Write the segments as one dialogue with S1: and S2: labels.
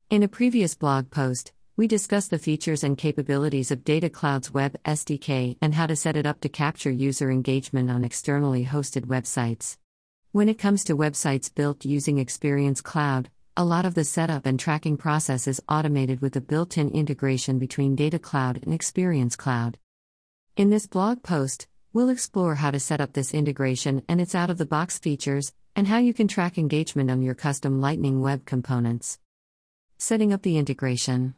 S1: In a previous blog post, we discussed the features and capabilities of Data Cloud's Web SDK and how to set it up to capture user engagement on externally hosted websites. When it comes to websites built using Experience Cloud, a lot of the setup and tracking process is automated with a built-in integration between Data Cloud and Experience Cloud. In this blog post, we'll explore how to set up this integration and its out-of-the-box features, and how you can track engagement on your custom Lightning Web components. Setting up the integration.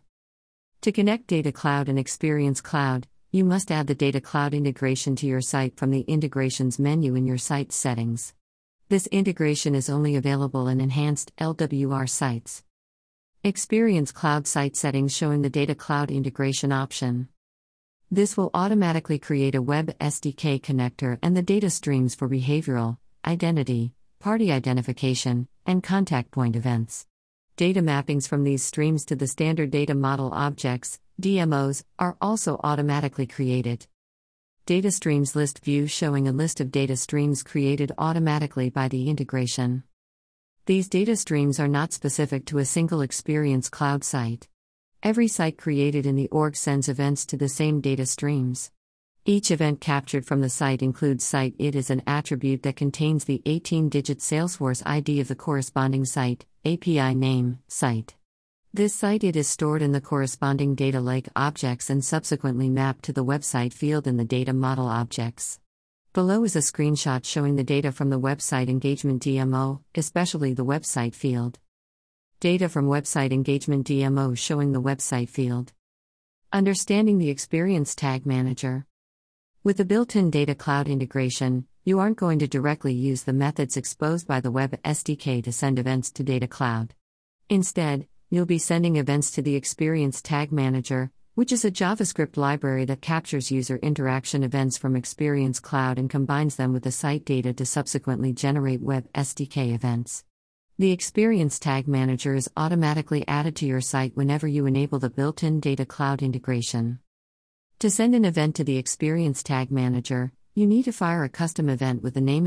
S1: To connect Data Cloud and Experience Cloud, you must add the Data Cloud integration to your site from the Integrations menu in your site settings. This integration is only available in enhanced LWR sites. Experience Cloud site settings showing the Data Cloud integration option. This will automatically create a Web SDK connector and the data streams for behavioral, identity, party identification, and contact point events. Data mappings from these streams to the standard data model objects, DMOs, are also automatically created. Data streams list view showing a list of data streams created automatically by the integration. These data streams are not specific to a single Experience Cloud site. Every site created in the org sends events to the same data streams. Each event captured from the site includes site ID as an attribute that contains the 18-digit Salesforce ID of the corresponding site, API name, site. This site ID is stored in the corresponding data lake objects and subsequently mapped to the website field in the data model objects. Below is a screenshot showing the data from the website engagement DMO, especially the website field. Data from website engagement DMO showing the website field. Understanding the Experience Tag Manager. With the built-in Data Cloud integration, you aren't going to directly use the methods exposed by the Web SDK to send events to Data Cloud. Instead, you'll be sending events to the Experience Tag Manager, which is a JavaScript library that captures user interaction events from Experience Cloud and combines them with the site data to subsequently generate Web SDK events. The Experience Tag Manager is automatically added to your site whenever you enable the built-in Data Cloud integration. To send an event to the Experience Tag Manager, you need to fire a custom event with the name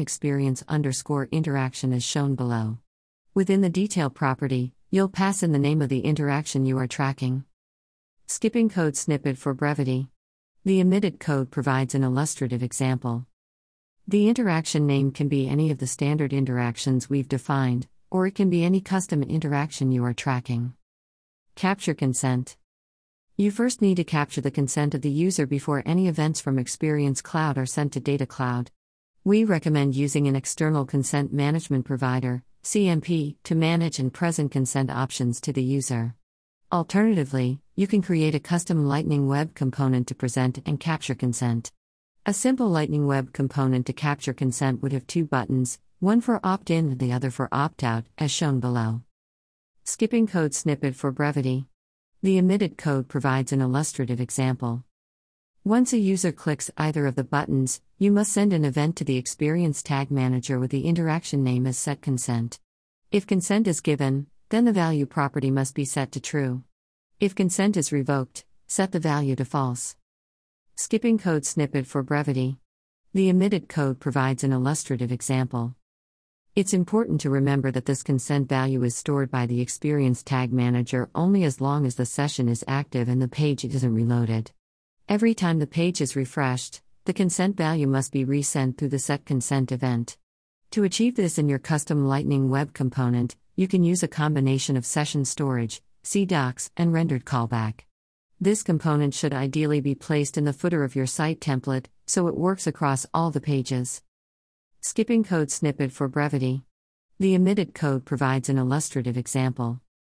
S1: experience_interaction as shown below. Within the detail property, you'll pass in the name of the interaction you are tracking. Skipping code snippet for brevity. The omitted code provides an illustrative example. The interaction name can be any of the standard interactions we've defined, or it can be any custom interaction you are tracking. Capture consent. You first need to capture the consent of the user before any events from Experience Cloud are sent to Data Cloud. We recommend using an external consent management provider, CMP, to manage and present consent options to the user. Alternatively, you can create a custom Lightning Web component to present and capture consent. A simple Lightning Web component to capture consent would have two buttons, one for opt-in and the other for opt-out, as shown below. Skipping code snippet for brevity. The omitted code provides an illustrative example. Once a user clicks either of the buttons, you must send an event to the Experience Tag Manager with the interaction name as setConsent. If consent is given, then the value property must be set to true. If consent is revoked, set the value to false. Skipping code snippet for brevity. The omitted code provides an illustrative example. It's important to remember that this consent value is stored by the Experience Tag Manager only as long as the session is active and the page isn't reloaded. Every time the page is refreshed, the consent value must be resent through the setConsent event. To achieve this in your custom Lightning Web component, you can use a combination of session storage, CDocs, and rendered callback. This component should ideally be placed in the footer of your site template, so it works across all the pages. Skipping code snippet for brevity. The omitted code provides an illustrative example.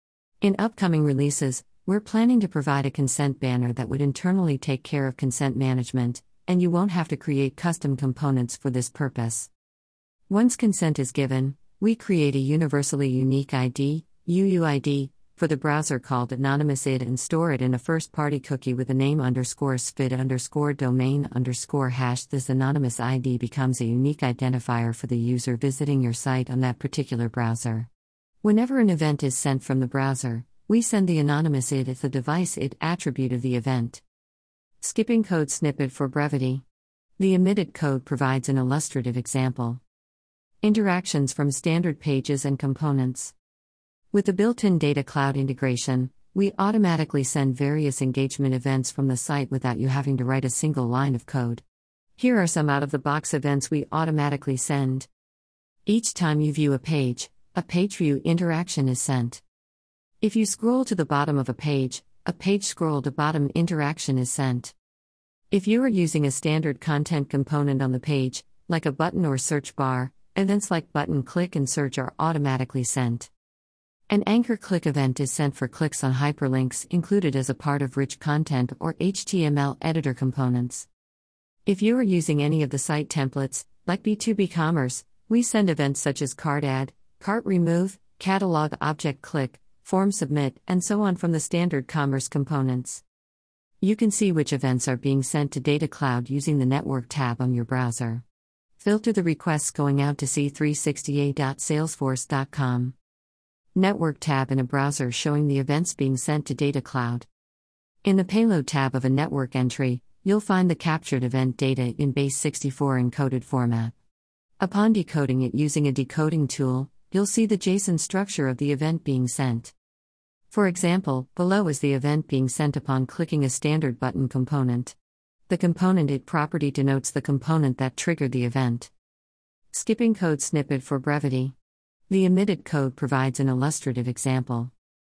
S1: In upcoming releases, we're planning to provide a consent banner that would internally take care of consent management, and you won't have to create custom components for this purpose. Once consent is given, we create a universally unique ID, UUID, for the browser called AnonymousID and store it in a first-party cookie with the name _SFID_domain_hash. This anonymous ID becomes a unique identifier for the user visiting your site on that particular browser. Whenever an event is sent from the browser, we send the anonymous ID as the device ID attribute of the event. Skipping code snippet for brevity. The omitted code provides an illustrative example. Interactions from standard pages and components. With the built-in Data Cloud integration, we automatically send various engagement events from the site without you having to write a single line of code. Here are some out-of-the-box events we automatically send. Each time you view a page view interaction is sent. If you scroll to the bottom of a page scroll to bottom interaction is sent. If you are using a standard content component on the page, like a button or search bar, events like button click and search are automatically sent. An anchor click event is sent for clicks on hyperlinks included as a part of rich content or HTML editor components. If you are using any of the site templates, like B2B Commerce, we send events such as cart add, cart remove, catalog object click, form submit, and so on from the standard commerce components. You can see which events are being sent to Data Cloud using the Network tab on your browser. Filter the requests going out to c368.salesforce.com. Network tab in a browser showing the events being sent to Data Cloud. In the Payload tab of a network entry, you'll find the captured event data in base64 encoded format. Upon decoding it using a decoding tool, you'll see the JSON structure of the event being sent. For example, below is the event being sent upon clicking a standard button component. The component it property denotes the component that triggered the event. Skipping code snippet for brevity. The omitted code provides an illustrative example.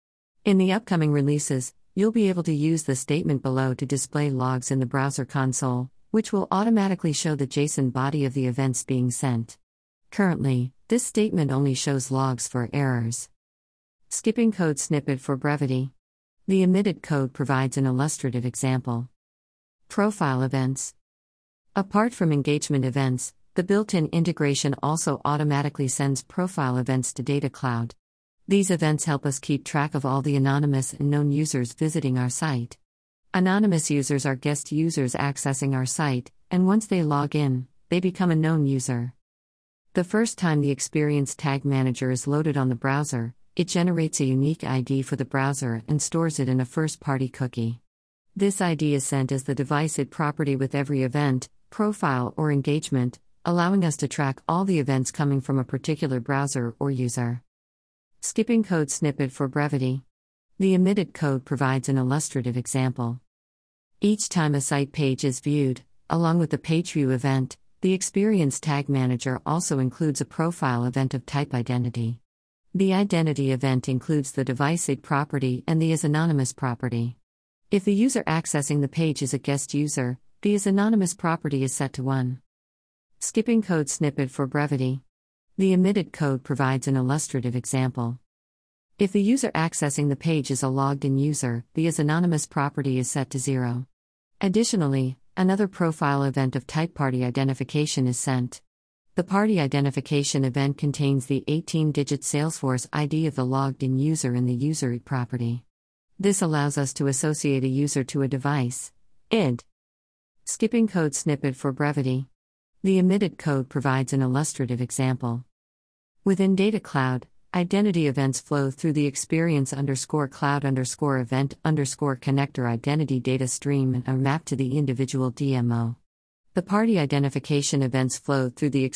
S1: In the upcoming releases, you'll be able to use the statement below to display logs in the browser console, which will automatically show the JSON body of the events being sent. Currently, this statement only shows logs for errors. Skipping code snippet for brevity. The omitted code provides an illustrative example. Profile events. Apart from engagement events, the built-in integration also automatically sends profile events to Data Cloud. These events help us keep track of all the anonymous and known users visiting our site. Anonymous users are guest users accessing our site, and once they log in, they become a known user. The first time the Experience Tag Manager is loaded on the browser, it generates a unique ID for the browser and stores it in a first-party cookie. This ID is sent as the device ID property with every event, profile, or engagement, allowing us to track all the events coming from a particular browser or user. Skipping code snippet for brevity. The omitted code provides an illustrative example. Each time a site page is viewed, along with the page view event, the Experience Tag Manager also includes a profile event of type identity. The identity event includes the device ID property and the isAnonymous property. If the user accessing the page is a guest user, the isAnonymous property is set to 1. Skipping code snippet for brevity. The omitted code provides an illustrative example. If the user accessing the page is a logged-in user, the isAnonymous property is set to 0. Additionally, another profile event of type party identification is sent. The party identification event contains the 18-digit Salesforce ID of the logged-in user in the user ID property. This allows us to associate a user to a device ID. Skipping code snippet for brevity. The omitted code provides an illustrative example. Within Data Cloud, identity events flow through the experience_cloud_event_connector identity data stream and are mapped to the individual DMO. The party identification events flow through the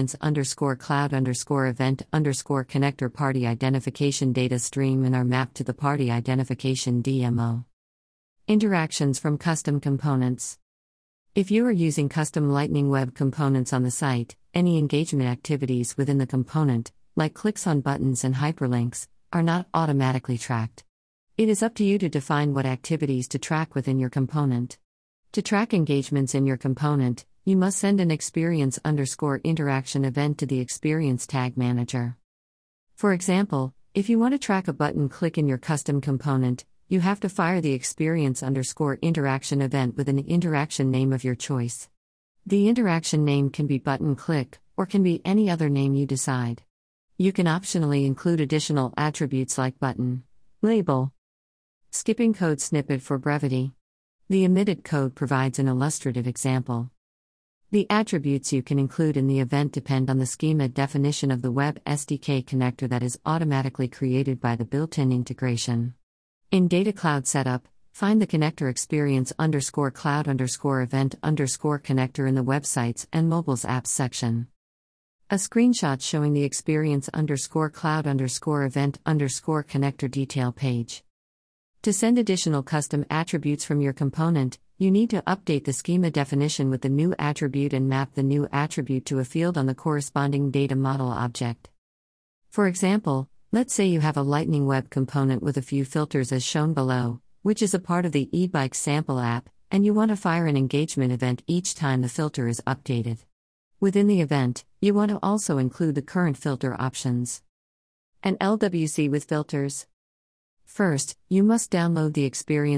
S1: experience_cloud_event_connector party identification data stream and are mapped to the party identification DMO. Interactions from custom components. If you are using custom Lightning Web components on the site, any engagement activities within the component, like clicks on buttons and hyperlinks, are not automatically tracked. It is up to you to define what activities to track within your component. To track engagements in your component, you must send an experience_interaction event to the Experience Tag Manager. For example, if you want to track a button click in your custom component, you have to fire the experience_interaction event with an interaction name of your choice. The interaction name can be button click, or can be any other name you decide. You can optionally include additional attributes like button label. Skipping code snippet for brevity. The omitted code provides an illustrative example. The attributes you can include in the event depend on the schema definition of the Web SDK connector that is automatically created by the built-in integration. In Data Cloud Setup, find the connector experience_cloud_event_connector in the Websites and Mobiles Apps section. A screenshot showing the experience_cloud_event_connector detail page. To send additional custom attributes from your component, you need to update the schema definition with the new attribute and map the new attribute to a field on the corresponding data model object. For example, let's say you have a Lightning Web component with a few filters as shown below, which is a part of the eBike sample app, and you want to fire an engagement event each time the filter is updated. Within the event, you want to also include the current filter options. An LWC with filters. First, you must download the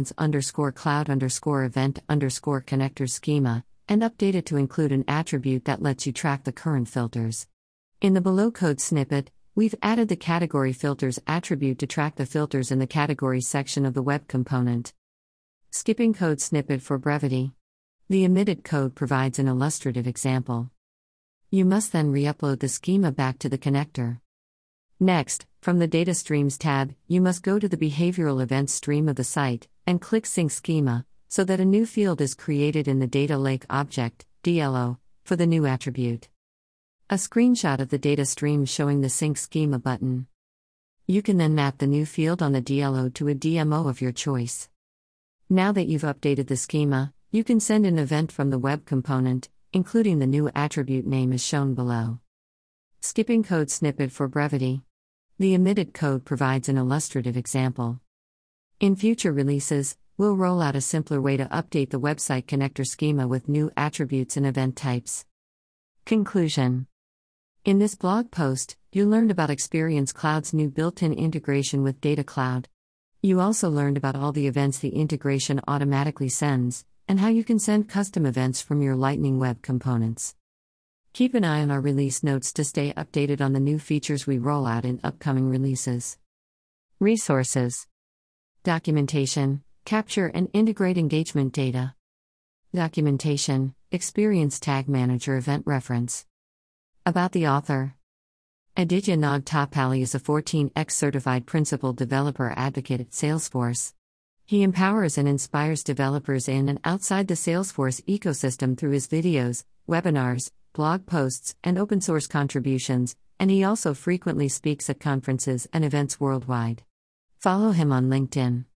S1: experience_cloud_event_connector schema, and update it to include an attribute that lets you track the current filters. In the below code snippet, we've added the category filters attribute to track the filters in the categories section of the web component. Skipping code snippet for brevity. The omitted code provides an illustrative example. You must then re-upload the schema back to the connector. Next, from the Data Streams tab, you must go to the Behavioral Events stream of the site, and click Sync Schema, so that a new field is created in the Data Lake Object, DLO, for the new attribute. A screenshot of the data stream showing the Sync Schema button. You can then map the new field on the DLO to a DMO of your choice. Now that you've updated the schema, you can send an event from the web component, including the new attribute name as shown below. Skipping code snippet for brevity. The omitted code provides an illustrative example. In future releases, we'll roll out a simpler way to update the website connector schema with new attributes and event types. Conclusion. In this blog post, you learned about Experience Cloud's new built-in integration with Data Cloud. You also learned about all the events the integration automatically sends, and how you can send custom events from your Lightning Web components. Keep an eye on our release notes to stay updated on the new features we roll out in upcoming releases. Resources. Documentation, capture and integrate engagement data. Documentation, Experience Tag Manager Event Reference. About the author. Aditya Nagtapalli is a 14x certified principal developer advocate at Salesforce. He empowers and inspires developers in and outside the Salesforce ecosystem through his videos, webinars, blog posts, and open source contributions, and he also frequently speaks at conferences and events worldwide. Follow him on LinkedIn.